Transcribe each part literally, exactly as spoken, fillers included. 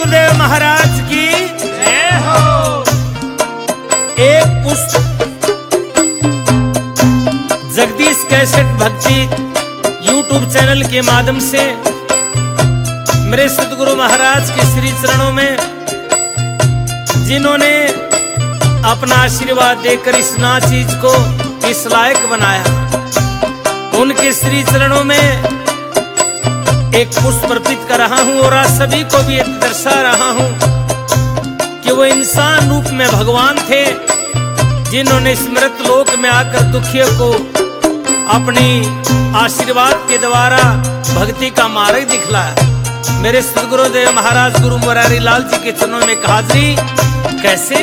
सतगुरुदेव महाराज की जय हो। एक पुस्तक जगदीश कैसेट भक्ति यूट्यूब चैनल के माध्यम से मेरे सतगुरु महाराज के श्री चरणों में जिन्होंने अपना आशीर्वाद देकर इस ना चीज को इस लायक बनाया, उनके श्री चरणों में एक पुष्प अर्पित कर रहा हूं और आज सभी को भी दर्शा रहा हूं कि वो इंसान रूप में भगवान थे जिन्होंने स्मृत लोक में आकर दुखियों को अपनी आशीर्वाद के द्वारा भक्ति का मार्ग दिखलाया। मेरे सतगुरुदेव महाराज गुरु मुरारी लाल जी के चरणों में हाजिरी। कैसे?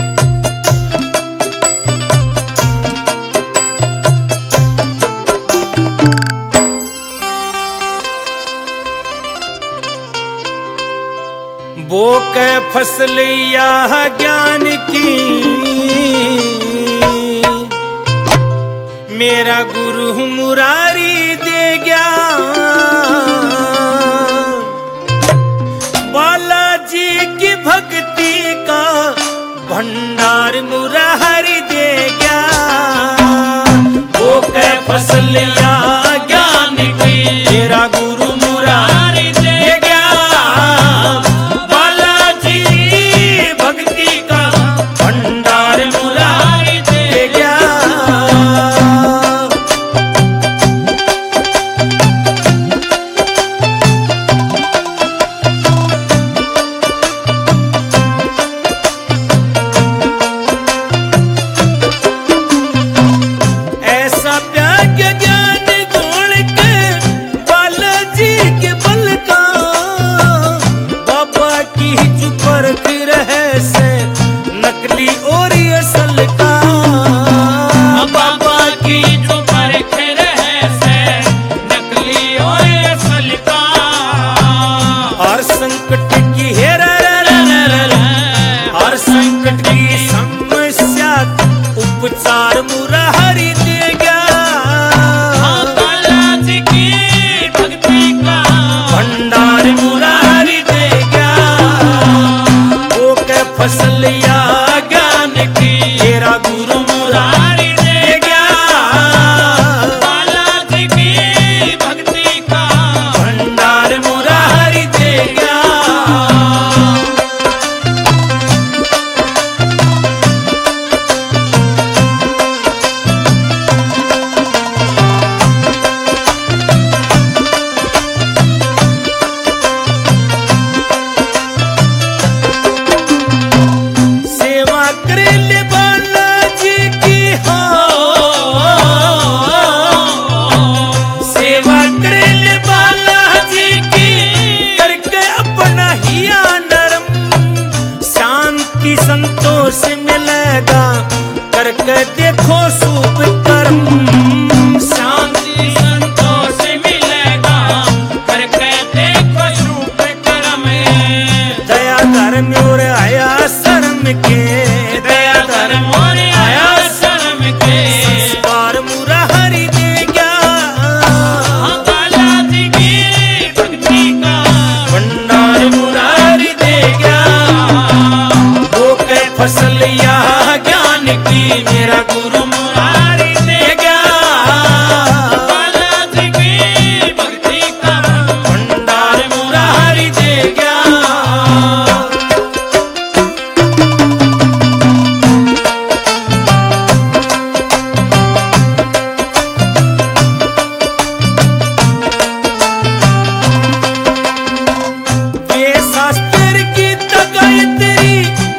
वो कै फसलिया ज्ञान की मेरा गुरु मुरारी दे ज्ञान, बालाजी की भक्ति का भंडार मुरारी दे ज्ञान। वो कै फसलिया ज्ञान की मेरा गुरु मुरारी दे उपचार मुरारी दे ज्ञान, बालाजी की भक्ति का भंडार मुरारी दे ज्ञान। वो कै फसलिया ज्ञान की मेरा गुरु मुरारी दे ज्ञान, बालाजी की भक्ति का भंडार मुरारी दे ज्ञान। संतोष मिलेगा करके देखो शुभ कर्म, शांति संतोष मिलेगा करके देखो शुभ कर्म। दया धर्म और आया शर्म के, दया धर्म और आया शर्म के संस्कार मुरारी दे ज्ञान, बालाजी की भक्ति का भंडार मुरारी दे ज्ञान। वो कै फसलिया ज्ञान की मेरा गुरु मुरारी दे ज्ञान, बालाजी की भक्ति का भंडार मुरारी दे ज्ञान। ये शास्त्र की तगायत्री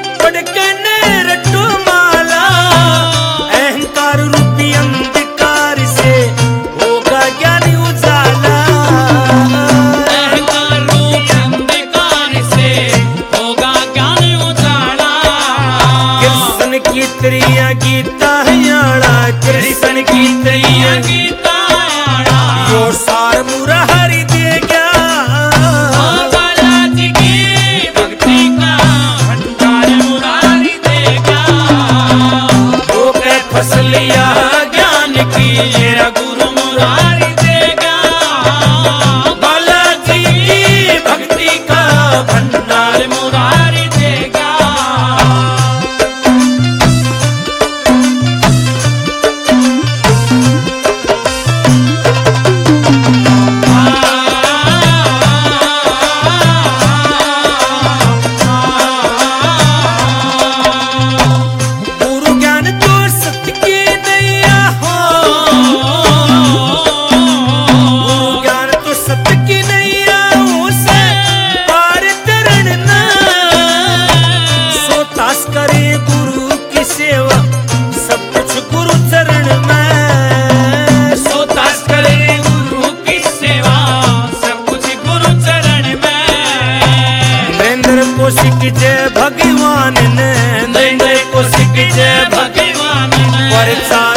अहंकार रूपी अंधकार से होगा ज्ञान उजाला, अहंकार रूपी अंधकार से होगा ज्ञान उजाला। कृष्ण की त्रिया गीता याड़ा, कृष्ण की त्रिया गीता याड़ा यो सार मुरारी दे ज्ञान, बालाजी की भक्ति का भंडार मुरारी दे ज्ञान। वो कै फसलिया ज्ञान की मेरा गुरु मुरारी दे ज्ञान, बालाजी की भक्ति का भंडार परीक्षा